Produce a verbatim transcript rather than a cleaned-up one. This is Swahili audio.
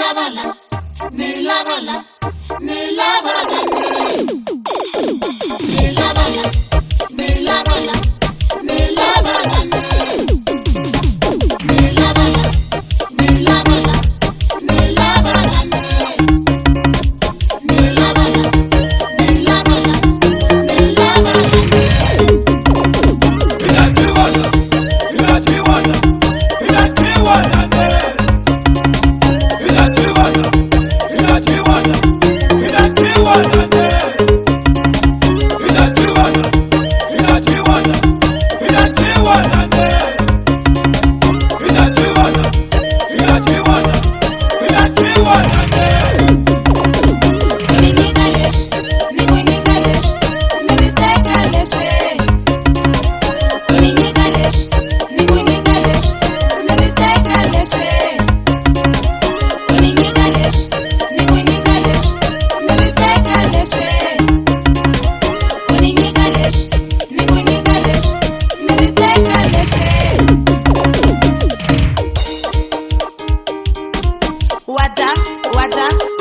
bala, ni la bala, ni la bala, ni la bala, ni la bala, ni la bala, ni la bala, ni la bala, ni la bala, ni la bala, ni la bala, ni la bala. Inatiwana, inatiwana, inatiwana ne. Inatiwana, inatiwana, inatiwana ne. Inatiwana, inatiwana, inatiwana ne. Inatiwana, inatiwana, inatiwana ne. Ninigalesh, ninigalesh, ninigalesh. Ninigalesh, ninigalesh, ninigalesh. Ninigalesh, ninigalesh, ninigalesh. Ninigalesh, ninigalesh, ninigalesh. Wada, wada.